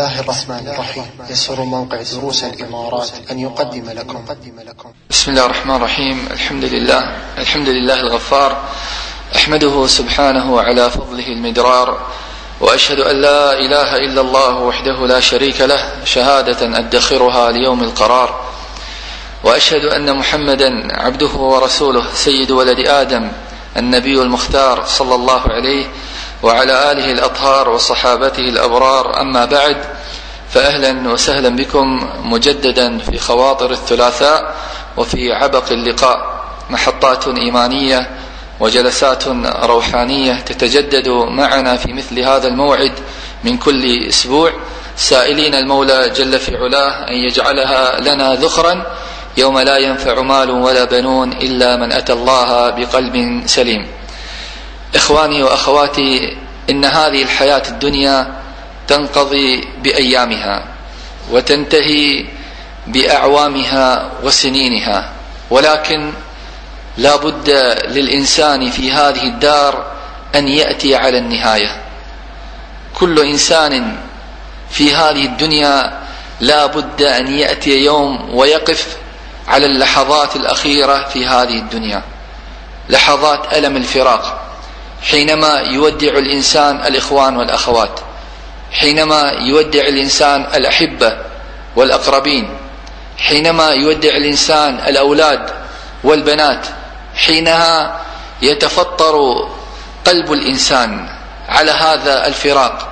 الله الرحمن الرحيم. يسر موقع دروس الإمارات أن يقدم لكم. بسم الله الرحمن الرحيم. الحمد لله الغفار، أحمده سبحانه على فضله المدرار، وأشهد أن لا إله إلا الله وحده لا شريك له شهادة أدخرها ليوم القرار، وأشهد أن محمدا عبده ورسوله سيد ولد آدم النبي المختار صلى الله عليه وعلى آله الأطهار وصحابته الأبرار. أما بعد، فأهلا وسهلا بكم مجددا في خواطر الثلاثاء وفي عبق اللقاء، محطات إيمانية وجلسات روحانية تتجدد معنا في مثل هذا الموعد من كل أسبوع، سائلين المولى جل في علاه أن يجعلها لنا ذخرا يوم لا ينفع مال ولا بنون إلا من أتى الله بقلب سليم. إخواني وأخواتي، إن هذه الحياة الدنيا تنقضي بأيامها وتنتهي بأعوامها وسنينها، ولكن لا بد للإنسان في هذه الدار أن يأتي على النهاية. كل إنسان في هذه الدنيا لا بد أن يأتي يوم ويقف على اللحظات الأخيرة في هذه الدنيا، لحظات ألم الفراق، حينما يودع الإنسان الإخوان والأخوات، حينما يودع الإنسان الأحبة والأقربين، حينما يودع الإنسان الأولاد والبنات، حينها يتفطر قلب الإنسان على هذا الفراق،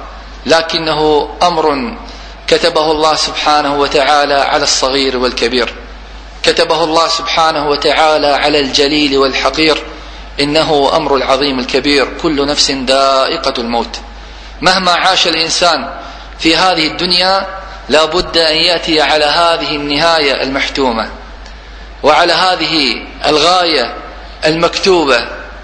لكنه أمر كتبه الله سبحانه وتعالى على الصغير والكبير، كتبه الله سبحانه وتعالى على الجليل والحقير. إنه أمر العظيم الكبير، كل نفس ذائقة الموت. مهما عاش الإنسان في هذه الدنيا لا بد أن يأتي على هذه النهاية المحتومة وعلى هذه الغاية المكتوبة،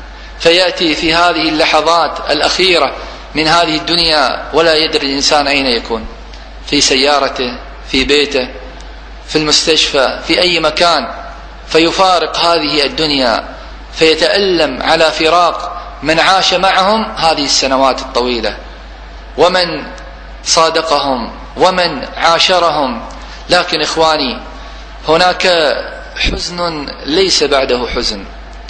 فيأتي في هذه اللحظات الأخيرة من هذه الدنيا ولا يدري الإنسان أين يكون، في سيارته، في بيته، في المستشفى، في أي مكان، فيفارق هذه الدنيا، فيتألم على فراق من عاش معهم هذه السنوات الطويلة ومن صادقهم ومن عاشرهم. لكن إخواني، هناك حزن ليس بعده حزن،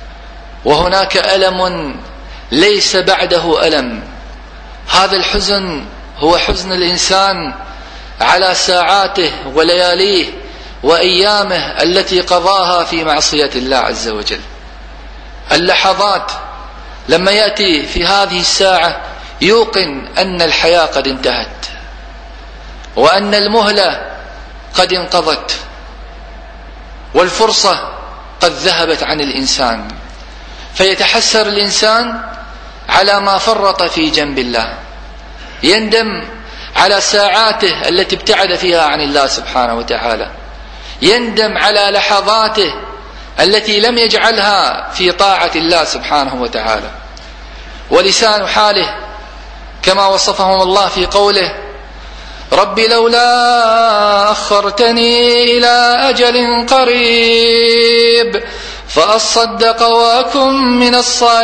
وهناك ألم ليس بعده ألم. هذا الحزن هو حزن الإنسان على ساعاته ولياليه وأيامه التي قضاها في معصية الله عز وجل. اللحظات لما يأتي في هذه الساعة يوقن أن الحياة قد انتهت وأن المهلة قد انقضت والفرصة قد ذهبت عن الإنسان، فيتحسر الإنسان على ما فرط في جنب الله، يندم على ساعاته التي ابتعد فيها عن الله سبحانه وتعالى، يندم على لحظاته التي لم يجعلها في طاعة الله سبحانه وتعالى. ولسان حاله كما وصفهم الله في قوله: رب لولا أخرتني إلى أجل قريب فأصدق وأكن من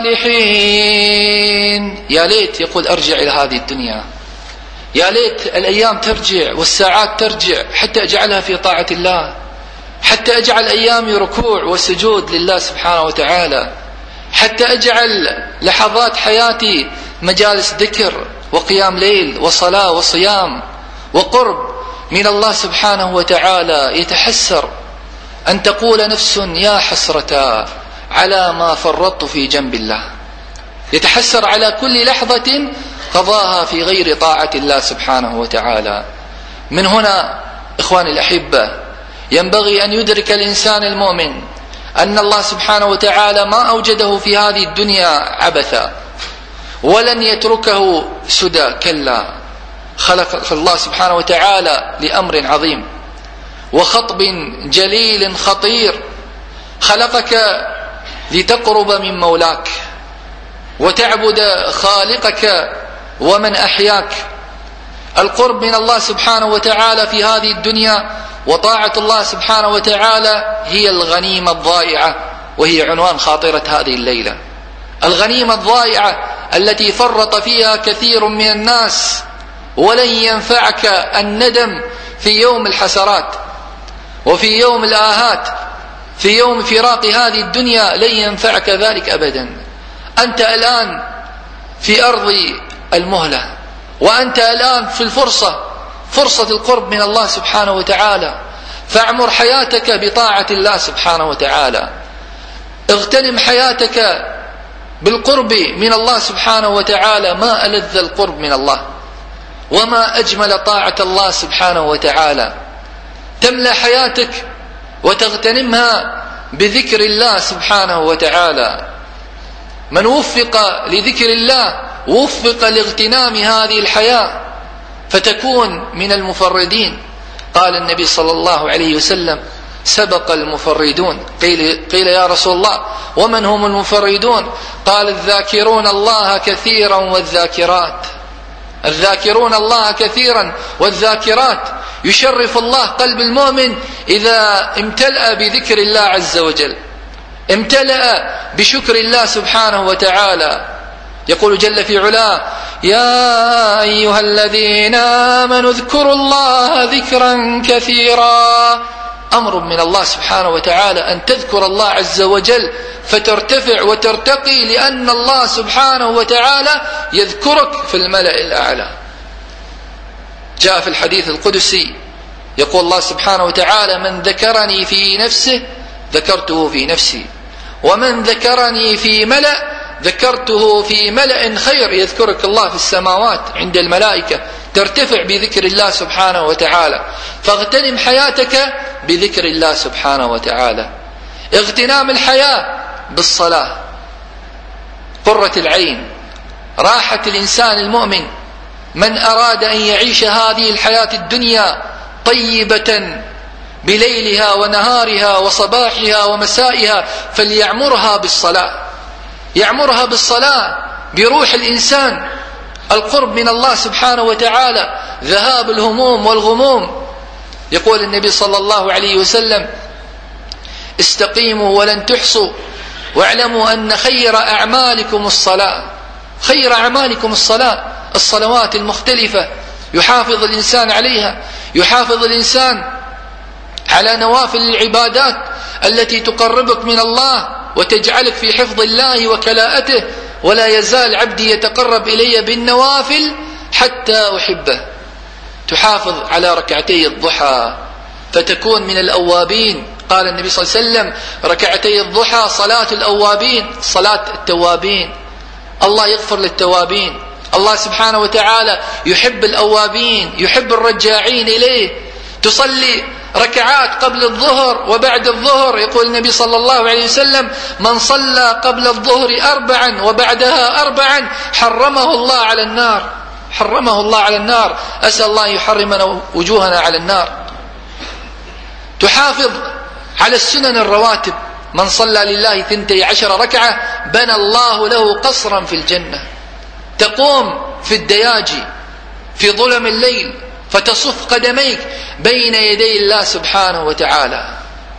الصالحين. يا ليت، يقول، أرجع إلى هذه الدنيا، يا ليت الأيام ترجع والساعات ترجع حتى أجعلها في طاعة الله، حتى أجعل أيامي ركوع وسجود لله سبحانه وتعالى، حتى أجعل لحظات حياتي مجالس ذكر وقيام ليل وصلاة وصيام وقرب من الله سبحانه وتعالى. يتحسر أن تقول نفس يا حسرة على ما فرطت في جنب الله، يتحسر على كل لحظة قضاها في غير طاعة الله سبحانه وتعالى. من هنا إخواني الأحبة، ينبغي أن يدرك الإنسان المؤمن أن الله سبحانه وتعالى ما أوجده في هذه الدنيا عبثا، ولن يتركه سدى، كلا، خلق الله سبحانه وتعالى لأمر عظيم وخطب جليل خطير. خلقك لتقرب من مولاك وتعبد خالقك ومن أحياك. القرب من الله سبحانه وتعالى في هذه الدنيا وطاعة الله سبحانه وتعالى هي الغنيمة الضائعة، وهي عنوان خاطرة هذه الليلة. الغنيمة الضائعة التي فرط فيها كثير من الناس ولن ينفعك الندم في يوم الحسرات وفي يوم الآهات، في يوم فراق هذه الدنيا لن ينفعك ذلك أبدا. أنت الآن في أرض المهلة، وأنت الآن في فرصة القرب من الله سبحانه وتعالى، فاعمر حياتك بطاعة الله سبحانه وتعالى، اغتنم حياتك بالقرب من الله سبحانه وتعالى. ما ألذ القرب من الله وما أجمل طاعة الله سبحانه وتعالى. تملأ حياتك وتغتنمها بذكر الله سبحانه وتعالى. من وفق لذكر الله وفق لاغتنام هذه الحياة فتكون من المفردين. قال النبي صلى الله عليه وسلم: سبق المفردون. قيل يا رسول الله ومن هم المفردون؟ قال: الذاكرون الله كثيرا والذاكرات. الذاكرون الله كثيرا والذاكرات. يشرف الله قلب المؤمن إذا امتلأ بذكر الله عز وجل، امتلأ بشكر الله سبحانه وتعالى. يقول جل في علاه: يا أيها الذين آمنوا اذكروا الله ذكرا كثيرا. أمر من الله سبحانه وتعالى أن تذكر الله عز وجل فترتفع وترتقي، لأن الله سبحانه وتعالى يذكرك في الملأ الأعلى. جاء في الحديث القدسي يقول الله سبحانه وتعالى: من ذكرني في نفسه ذكرته في نفسي، ومن ذكرني في ملأ ذكرته في ملأ خير. يذكرك الله في السماوات عند الملائكة، ترتفع بذكر الله سبحانه وتعالى. فاغتنم حياتك بذكر الله سبحانه وتعالى. اغتنام الحياة بالصلاة، قرة العين، راحة الإنسان المؤمن. من أراد أن يعيش هذه الحياة الدنيا طيبة بليلها ونهارها وصباحها ومسائها فليعمرها بالصلاة، يعمرها بالصلاة، بروح الإنسان، القرب من الله سبحانه وتعالى، ذهاب الهموم والغموم. يقول النبي صلى الله عليه وسلم: استقيموا ولن تحصوا، واعلموا أن خير أعمالكم الصلاة. خير أعمالكم الصلاة، الصلوات المختلفة يحافظ الإنسان عليها، يحافظ الإنسان على نوافل العبادات التي تقربك من الله وتجعلك في حفظ الله وكلاءته. ولا يزال عبدي يتقرب إلي بالنوافل حتى أحبه. تحافظ على ركعتي الضحى فتكون من الأوابين. قال النبي صلى الله عليه وسلم: ركعتي الضحى صلاة الأوابين، صلاة التوابين. الله يغفر للتوابين. الله سبحانه وتعالى يحب الأوابين، يحب الرجاعين إليه. تصلي ركعات قبل الظهر وبعد الظهر. يقول النبي صلى الله عليه وسلم: من صلى قبل الظهر 4 وبعدها 4 حرمه الله على النار. حرمه الله على النار. أسأل الله أن يحرمنا وجوهنا على النار. تحافظ على السنن الرواتب. من صلى لله 12 ركعة بنى الله له قصرا في الجنة. تقوم في الدياجي في ظلم الليل فتصف قدميك بين يدي الله سبحانه وتعالى.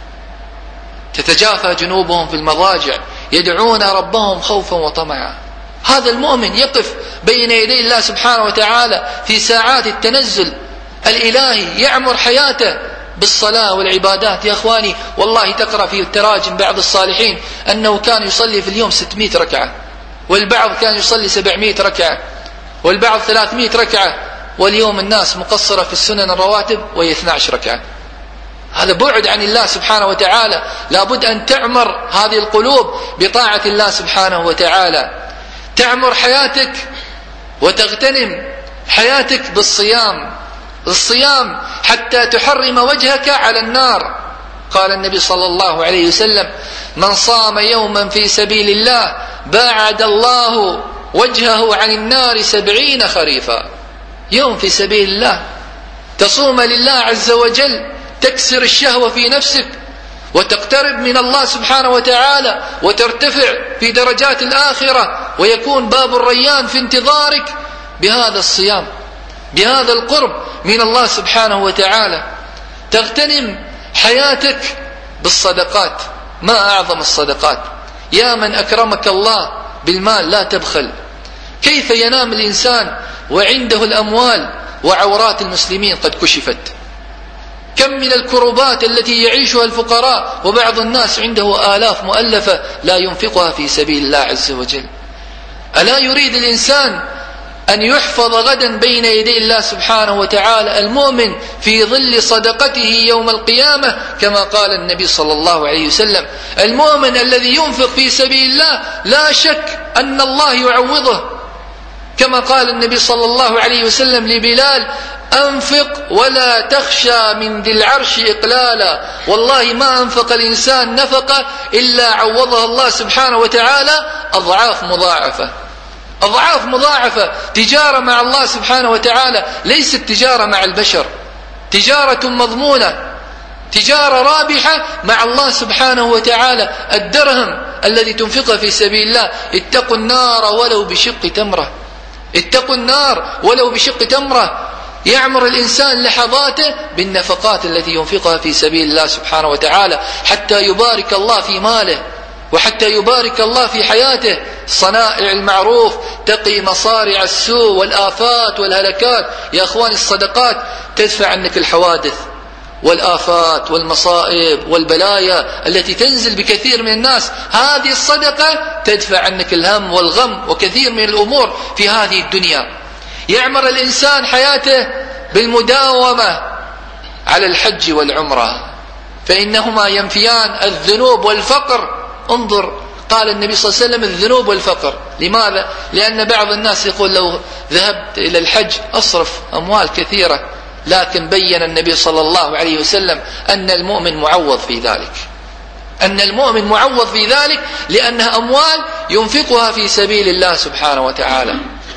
تتجافى جنوبهم في المضاجع يدعون ربهم خوفا وطمعا. هذا المؤمن يقف بين يدي الله سبحانه وتعالى في ساعات التنزل الإلهي، يعمر حياته بالصلاة والعبادات. يا أخواني والله تقرأ في التراجم بعض الصالحين أنه كان يصلي في اليوم 600 ركعة، والبعض كان يصلي 700 ركعة، والبعض 300 ركعة. واليوم الناس مقصرة في السنن الرواتب وهي 12 ركعة. هذا بعد عن الله سبحانه وتعالى. لابد أن تعمر هذه القلوب بطاعة الله سبحانه وتعالى. تعمر حياتك وتغتنم حياتك بالصيام، الصيام حتى تحرم وجهك على النار. قال النبي صلى الله عليه وسلم: من صام يوما في سبيل الله باعد الله وجهه عن النار 70 خريفا. يوم في سبيل الله تصوم لله عز وجل، تكسر الشهوة في نفسك وتقترب من الله سبحانه وتعالى وترتفع في درجات الآخرة، ويكون باب الريان في انتظارك بهذا الصيام، بهذا القرب من الله سبحانه وتعالى. تغتنم حياتك بالصدقات. ما أعظم الصدقات. يا من أكرمك الله بالمال لا تبخل. كيف ينام الإنسان وعنده الأموال وعورات المسلمين قد كشفت. كم من الكربات التي يعيشها الفقراء، وبعض الناس عنده آلاف مؤلفة لا ينفقها في سبيل الله عز وجل. ألا يريد الإنسان أن يحفظ غدا بين يدي الله سبحانه وتعالى المؤمن في ظل صدقته يوم القيامة، كما قال النبي صلى الله عليه وسلم: المؤمن الذي ينفق في سبيل الله لا شك أن الله يعوضه، كما قال النبي صلى الله عليه وسلم لبلال: أنفق ولا تخشى من ذي العرش إقلالا. والله ما أنفق الإنسان نفقة إلا عوضها الله سبحانه وتعالى أضعاف مضاعفة، أضعاف مضاعفة. تجارة مع الله سبحانه وتعالى ليست تجارة مع البشر، تجارة مضمونة، تجارة رابحة مع الله سبحانه وتعالى. الدرهم الذي تنفقه في سبيل الله، اتقوا النار ولو بشق تمرة، اتقوا النار ولو بشق تمرة. يعمر الإنسان لحظاته بالنفقات التي ينفقها في سبيل الله سبحانه وتعالى حتى يبارك الله في ماله وحتى يبارك الله في حياته. صنائع المعروف تقي مصارع السوء والآفات والهلكات. يا أخواني، الصدقات تدفع عنك الحوادث والآفات والمصائب والبلايا التي تنزل بكثير من الناس. هذه الصدقة تدفع عنك الهم والغم وكثير من الأمور في هذه الدنيا. يعمر الإنسان حياته بالمداومة على الحج والعمرة، فإنهما ينفيان الذنوب والفقر. انظر، قال النبي صلى الله عليه وسلم: الذنوب والفقر. لماذا؟ لأن بعض الناس يقول: لو ذهبت إلى الحج أصرف أموال كثيرة، لكن بين النبي صلى الله عليه وسلم أن المؤمن معوض في ذلك، أن المؤمن معوض في ذلك، لأنها أموال ينفقها في سبيل الله سبحانه وتعالى،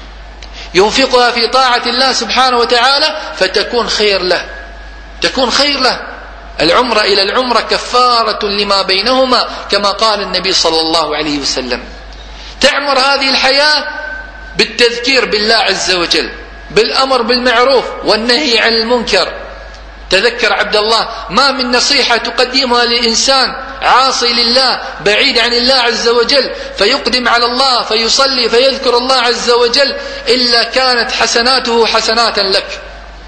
ينفقها في طاعة الله سبحانه وتعالى، فتكون خير له، تكون خير له. العمرة إلى العمرة كفارة لما بينهما، كما قال النبي صلى الله عليه وسلم. تعمر هذه الحياة بالتذكير بالله عز وجل، بالأمر بالمعروف والنهي عن المنكر. تذكر عبد الله، ما من نصيحة تقدمها لإنسان عاصي لله بعيد عن الله عز وجل، فيقدم على الله فيصلي فيذكر الله عز وجل، إلا كانت حسناته حسنات لك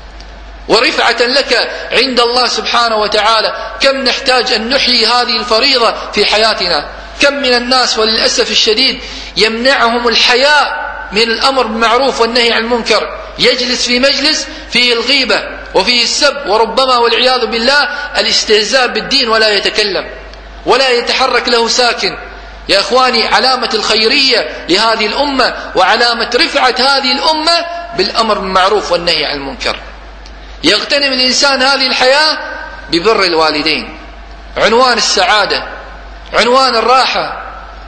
ورفعة لك عند الله سبحانه وتعالى. كم نحتاج أن نحيي هذه الفريضة في حياتنا. كم من الناس وللأسف الشديد يمنعهم الحياء من الأمر بالمعروف والنهي عن المنكر، يجلس في مجلس فيه الغيبة وفيه السب، وربما والعياذ بالله الاستهزاء بالدين، ولا يتكلم ولا يتحرك له ساكن. يا أخواني، علامة الخيرية لهذه الأمة وعلامة رفعة هذه الأمة بالأمر بالمعروف والنهي عن المنكر. يغتنم الإنسان هذه الحياة ببر الوالدين، عنوان السعادة، عنوان الراحة.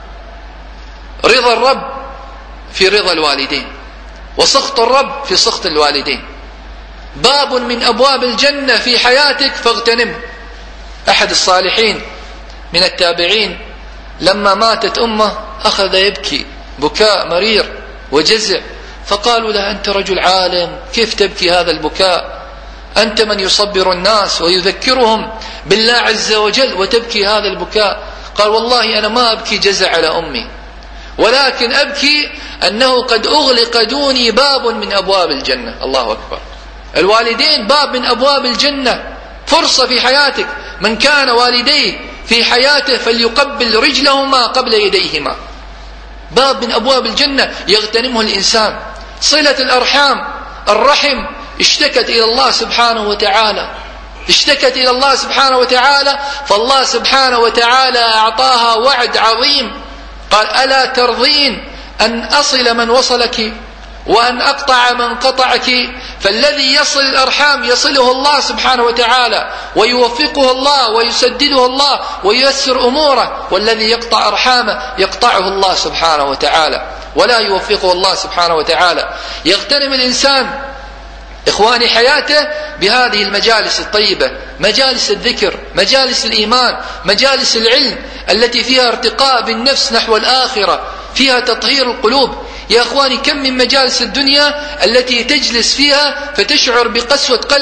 رضا الرب في رضا الوالدين، وسخط الرب في سخط الوالدين. باب من أبواب الجنة في حياتك فاغتنمه. أحد الصالحين من التابعين لما ماتت أمه أخذ يبكي بكاء مرير وجزع، فقالوا له: أنت رجل عالم، كيف تبكي هذا البكاء؟ أنت من يصبر الناس ويذكرهم بالله عز وجل وتبكي هذا البكاء. قال: والله أنا ما أبكي جزع على أمي، ولكن أبكي أنه قد أغلق دوني باب من أبواب الجنة. الله أكبر. الوالدين باب من أبواب الجنة، فرصة في حياتك. من كان والديه في حياته فليقبل رجلهما قبل يديهما. باب من أبواب الجنة يغتنمه الإنسان. صلة الأرحام، الرحم اشتكت إلى الله سبحانه وتعالى، اشتكت إلى الله سبحانه وتعالى، فالله سبحانه وتعالى أعطاها وعد عظيم. قال: ألا ترضين أن أصل من وصلك وأن أقطع من قطعك؟ فالذي يصل الأرحام يصله الله سبحانه وتعالى، ويوفقه الله ويسدده الله وييسر أموره، والذي يقطع أرحامه يقطعه الله سبحانه وتعالى ولا يوفقه الله سبحانه وتعالى. يغتنم الإنسان إخواني حياته بهذه المجالس الطيبة، مجالس الذكر، مجالس الإيمان، مجالس العلم التي فيها ارتقاء بالنفس نحو الآخرة، فيها تطهير القلوب. يا أخواني، كم من مجالس الدنيا التي تجلس فيها فتشعر بقسوة قلب،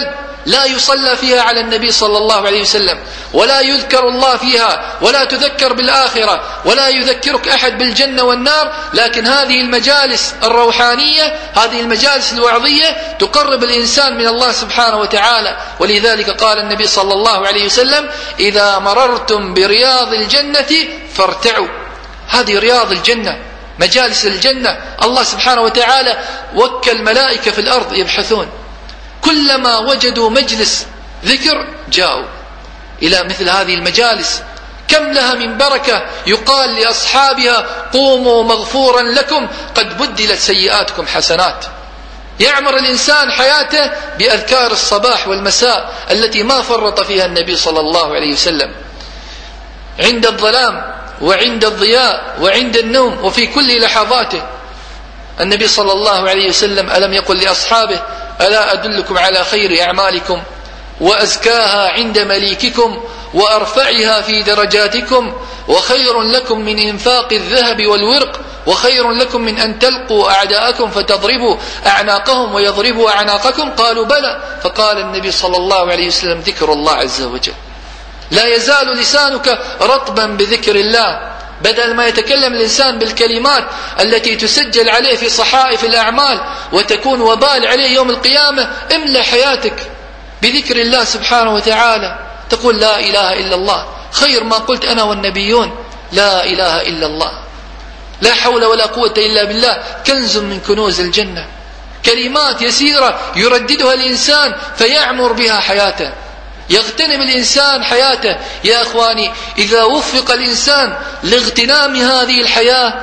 لا يصلى فيها على النبي صلى الله عليه وسلم، ولا يذكر الله فيها، ولا تذكر بالآخرة، ولا يذكرك أحد بالجنة والنار. لكن هذه المجالس الروحانية، هذه المجالس الوعظية تقرب الإنسان من الله سبحانه وتعالى. ولذلك قال النبي صلى الله عليه وسلم: إذا مررتم برياض الجنة فارتعوا. هذه رياض الجنة، مجالس الجنة. الله سبحانه وتعالى وكل ملائكة في الأرض يبحثون، كلما وجدوا مجلس ذكر جاءوا إلى مثل هذه المجالس. كم لها من بركة. يقال لأصحابها: قوموا مغفورا لكم قد بدلت سيئاتكم حسنات. يعمر الإنسان حياته بأذكار الصباح والمساء التي ما فرط فيها النبي صلى الله عليه وسلم، عند الظلام وعند الضياء وعند النوم وفي كل لحظاته. النبي صلى الله عليه وسلم ألم يقل لأصحابه: ألا أدلكم على خير أعمالكم وأزكاها عند مليككم وأرفعها في درجاتكم، وخير لكم من إنفاق الذهب والورق، وخير لكم من أن تلقوا أعداءكم فتضربوا أعناقهم ويضربوا أعناقكم؟ قالوا: بلى. فقال النبي صلى الله عليه وسلم: ذكر الله عز وجل. لا يزال لسانك رطبا بذكر الله. بدل ما يتكلم الإنسان بالكلمات التي تسجل عليه في صحائف الأعمال وتكون وبال عليه يوم القيامة، املأ حياتك بذكر الله سبحانه وتعالى. تقول: لا إله إلا الله، خير ما قلت أنا والنبيون لا إله إلا الله. لا حول ولا قوة إلا بالله، كنز من كنوز الجنة. كلمات يسيرة يرددها الإنسان فيعمر بها حياته، يغتنم الإنسان حياته. يا أخواني، إذا وفق الإنسان لاغتنام هذه الحياة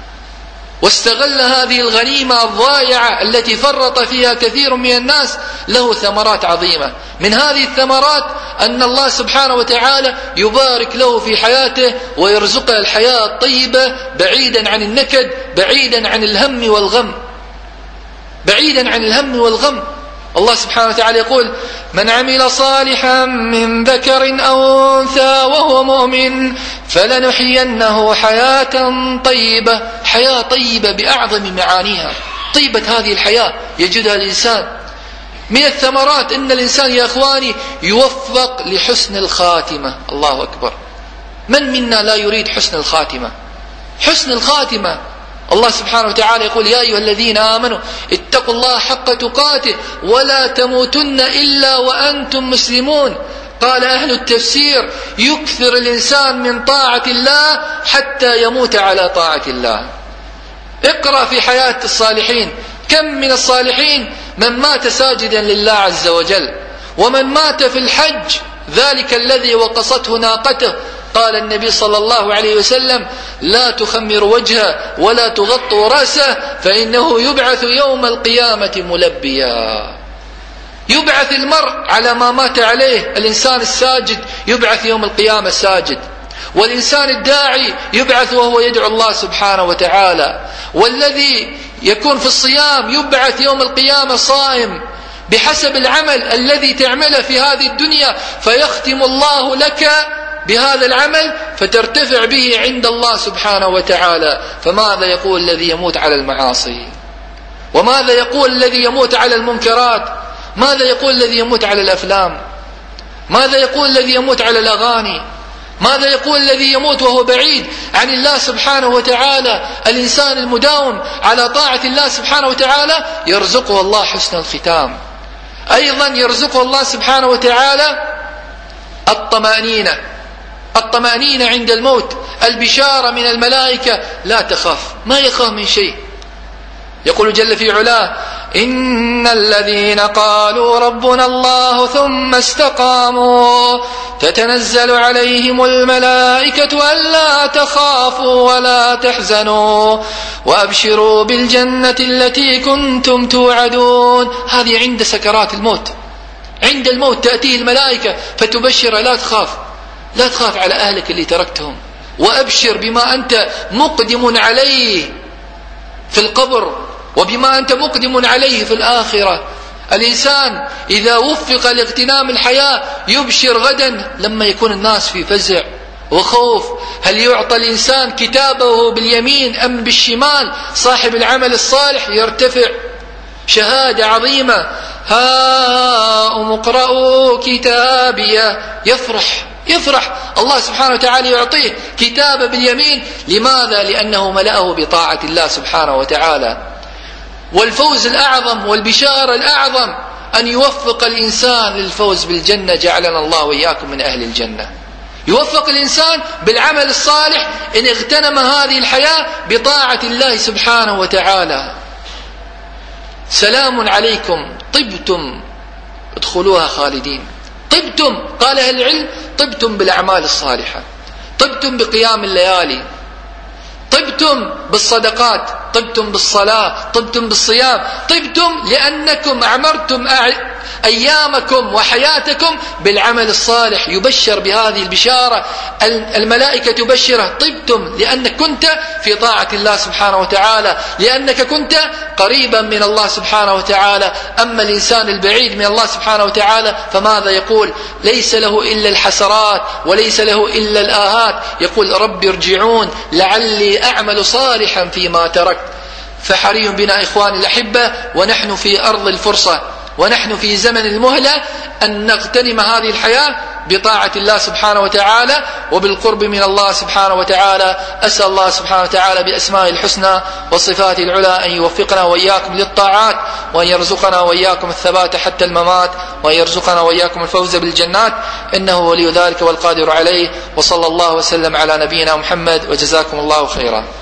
واستغل هذه الغنيمة الضائعة التي فرط فيها كثير من الناس، له ثمرات عظيمة. من هذه الثمرات أن الله سبحانه وتعالى يبارك له في حياته ويرزقه الحياة الطيبة، بعيدا عن النكد، بعيدا عن الهم والغم، بعيدا عن الهم والغم. الله سبحانه وتعالى يقول: من عمل صالحا من ذكر أو أنثى وهو مؤمن فلنحيينه حياة طيبة. حياة طيبة بأعظم معانيها. طيبة هذه الحياة يجدها الإنسان. من الثمرات أن الإنسان يا أخواني يوفق لحسن الخاتمة. الله أكبر. من منا لا يريد حسن الخاتمة؟ حسن الخاتمة. الله سبحانه وتعالى يقول: يا أيها الذين آمنوا اتقوا الله حق تقاته ولا تموتن إلا وأنتم مسلمون. قال أهل التفسير: يكثر الإنسان من طاعة الله حتى يموت على طاعة الله. اقرأ في حياة الصالحين، كم من الصالحين من مات ساجدا لله عز وجل، ومن مات في الحج ذلك الذي وقصته ناقته. قال النبي صلى الله عليه وسلم: لا تخمر وجهه ولا تغطوا رأسه فإنه يبعث يوم القيامة ملبيا. يبعث المرء على ما مات عليه. الإنسان الساجد يبعث يوم القيامة ساجد، والإنسان الداعي يبعث وهو يدعو الله سبحانه وتعالى، والذي يكون في الصيام يبعث يوم القيامة صائم بحسب العمل الذي تعمله في هذه الدنيا، فيختم الله لك بهذا العمل فترتفع به عند الله سبحانه وتعالى. فماذا يقول الذي يموت على المعاصي؟ وماذا يقول الذي يموت على المنكرات؟ ماذا يقول الذي يموت على الأفلام؟ ماذا يقول الذي يموت على الأغاني؟ ماذا يقول الذي يموت وهو بعيد عن الله سبحانه وتعالى؟ الإنسان المداوم على طاعة الله سبحانه وتعالى يرزقه الله حسن الختام. أيضا يرزقه الله سبحانه وتعالى الطمأنينة عند الموت، البشارة من الملائكة: لا تخاف، ما يخاف من شيء. يقول جل في علاه: إن الذين قالوا ربنا الله ثم استقاموا تتنزل عليهم الملائكة ألا تخافوا ولا تحزنوا وأبشروا بالجنة التي كنتم توعدون. هذه عند سكرات الموت. عند الموت تأتيه الملائكة فتبشر: لا تخاف، لا تخاف على أهلك اللي تركتهم، وأبشر بما أنت مقدم عليه في القبر وبما أنت مقدم عليه في الآخرة. الإنسان إذا وفق لاغتنام الحياة يبشر غدا لما يكون الناس في فزع وخوف. هل يعطى الإنسان كتابه باليمين أم بالشمال؟ صاحب العمل الصالح يرتفع شهادة عظيمة. هاؤم اقرءوا كتابيه، يفرح الله سبحانه وتعالى يعطيه كتابه باليمين. لماذا؟ لأنه ملأه بطاعة الله سبحانه وتعالى. والفوز الأعظم والبشارة الأعظم أن يوفق الإنسان للفوز بالجنة، جعلنا الله وإياكم من أهل الجنة. يوفق الإنسان بالعمل الصالح إن اغتنم هذه الحياة بطاعة الله سبحانه وتعالى. سلام عليكم طبتم ادخلوها خالدين. طبتم، قال أهل العلم، طبتم بالأعمال الصالحة، طبتم بقيام الليالي، طبتم بالصدقات، طبتم بالصلاة، طبتم بالصيام، طبتم لأنكم أعمرتم أيامكم وحياتكم بالعمل الصالح. يبشر بهذه البشارة الملائكة تبشره، طبتم لأنك كنت في طاعة الله سبحانه وتعالى، لأنك كنت قريبا من الله سبحانه وتعالى. أما الإنسان البعيد من الله سبحانه وتعالى فماذا يقول؟ ليس له إلا الحسرات وليس له إلا الآهات. يقول رب ارجعون لعلي أعمل صالحا فيما تركت. فحري بنا إخواني الأحبة ونحن في أرض الفرصة ونحن في زمن المهلة أن نغتنم هذه الحياة بطاعة الله سبحانه وتعالى وبالقرب من الله سبحانه وتعالى. أسأل الله سبحانه وتعالى بأسمائه الحسنى وصفاته العلى أن يوفقنا وإياكم للطاعات، وأن يرزقنا وإياكم الثبات حتى الممات، وأن يرزقنا وإياكم الفوز بالجنات، إنه ولي ذلك والقادر عليه. وصلى الله وسلم على نبينا محمد، وجزاكم الله خيرا.